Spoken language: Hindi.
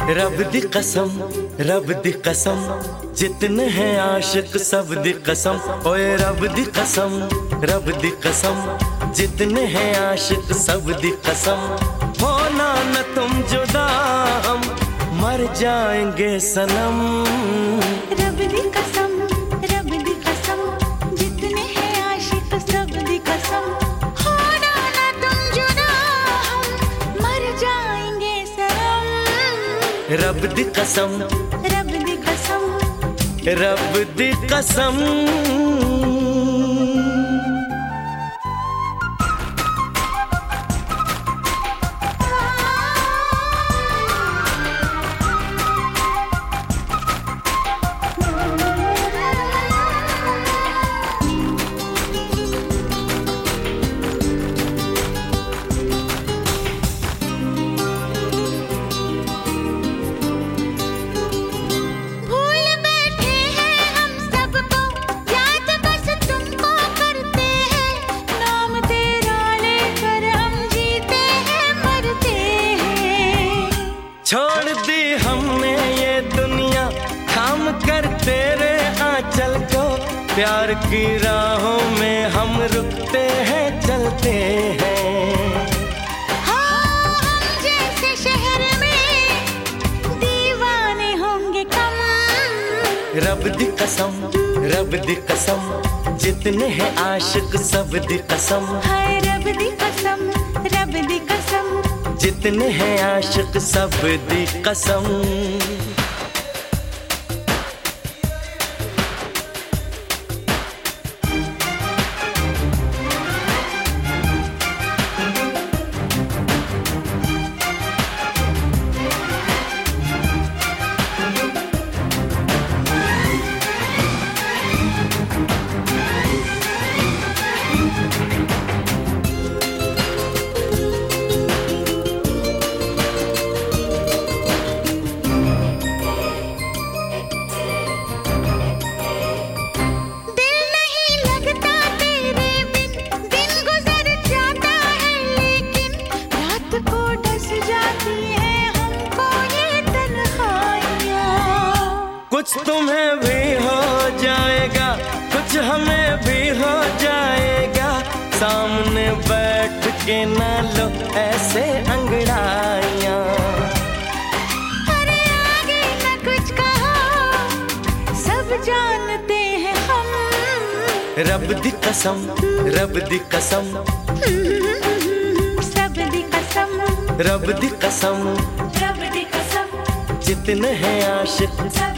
रब दी कसम, रब दी कसम, जितने हैं आशिक सब दी कसम। ओए रब दी कसम, रब दी कसम, जितने हैं आशिक सब दी कसम। होना न तुम जुदा, हम मर जाएंगे सनम। रब दी कसम, रब दी कसम, जितने हैं आशिक सब दी कसम। होना न तुम जुदा, हम मर जाएंगे सनम। रब दी कसम, रब दी कसम, रब दी कसम। छोड़ दी हमने ये दुनिया, थाम कर तेरे आंचल को। प्यार की राहों में हम रुकते हैं, चलते हैं। हाँ, हम जैसे शहर में दीवाने होंगे कम। रब दी कसम, रब दी कसम, जितने हैं आशिक सब दी कसम। हाय रब दी कसम, रब दी कसम, जितने हैं आशिक सब दी कसम। कुछ तुम्हें भी हो जाएगा, कुछ हमें भी हो जाएगा। सामने बैठ के ना लो ऐसे अंगड़ाइयाँ। अरे आगे ना कुछ कहो, सब जानते हैं हम। रब दी कसम, रब दी कसम, सब दी कसम, रब दी कसम, रब दी कसम, जितने हैं आशिक